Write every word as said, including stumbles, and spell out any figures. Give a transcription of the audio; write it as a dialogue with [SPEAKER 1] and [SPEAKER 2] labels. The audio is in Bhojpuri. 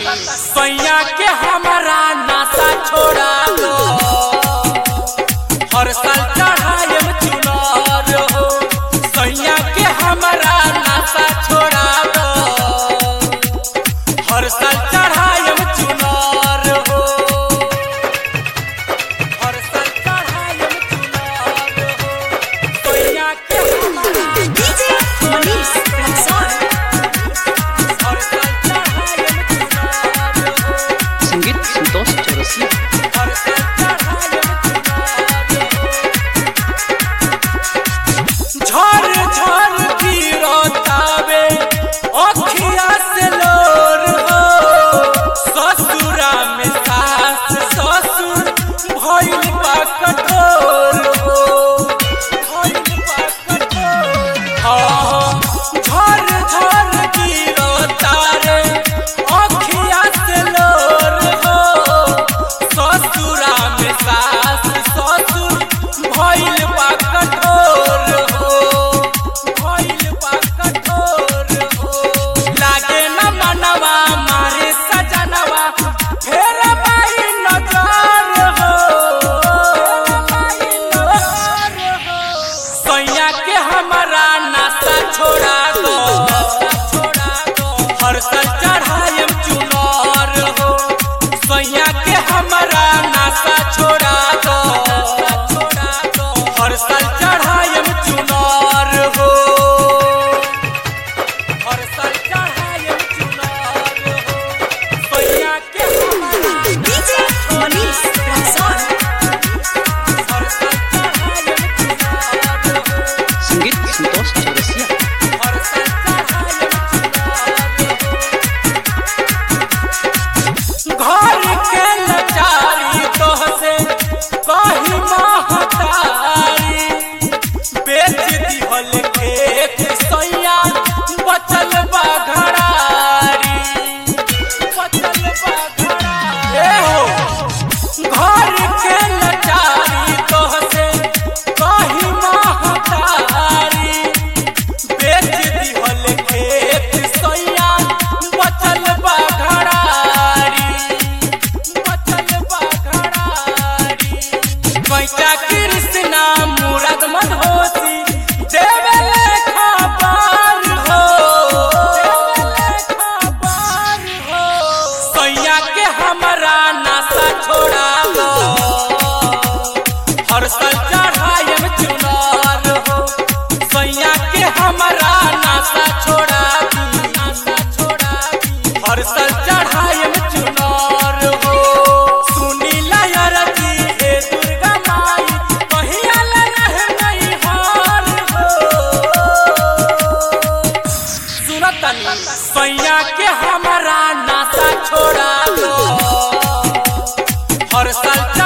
[SPEAKER 1] सैया के हमारा नासा छोड़ा दो, हर साल चढ़ाएम चुनार हो। सैया के हमारा नासा छोड़ा दो, हर साल चढ़ाएम चुनार हो, हर साल चढ़ाएम चुनार हो। सैया के हमारा
[SPEAKER 2] डीजे मनीष रंगसार
[SPEAKER 1] हर साल चढ़ाएम चुनार हो,
[SPEAKER 3] संगीत संतोष चौरसिया।
[SPEAKER 1] हर साल चढ़ाएम चुनार हो। झर झर गिरतावे अखिया से लोर हो, ससुरा में सास ससुर भइल बा कठोर हो, भइल बा कठोर। हाँ, झर झर गिरतारे अखिया से लोर हो, ससुरा में सास ससुर भइल बा कठोर हो, भइल बा कठोर हो। लागे न मनवा मारे सजनवा फेर बाई नजर हो, सैया के हमारा नासा छोड़ा दो, हर साल चढ़ाएम चुनार हो। सैया के हमारा नासा छोड़ा दो, हर साल चढ़ाएम चुनार हो, हर साल चढ़ाएम चुनार हो। सैया के हमारा
[SPEAKER 2] डीजे मनीष रंगसार
[SPEAKER 1] हर साल चढ़ाएम चुनार हो,
[SPEAKER 3] संगीत संतोष चौरसिया।
[SPEAKER 1] हर साल चढ़ाएम चुनार हो। घर के लाचारी तोहसे कही महतारी, बेच दिहल खेत सैया बचल बा घरारी, बचल बा घरारी। ए हो, घर के लाचारी तोहसे कही महतारी, बेच दिहल खेत सैया बचल बा घरारी, बचल बा घरारी। कैचा कृष्णा मुराद मधोसी देवले खबर हो, देवले खबर हो। सैया के हमारा नासा छोड़ा दो, हर साल चढ़ाएम चुनार हो। सैया के हमारा नासा छोड़ा दी, नासा छोड़ा दी, हर साल चढ़ाएम चुनार हो। सुनी लयर जी हे दुर्गा माई कहिया ले रहे नहीं हार हो। सुनतनी सैया के हमारा नासा छोड़ा दो, हर साल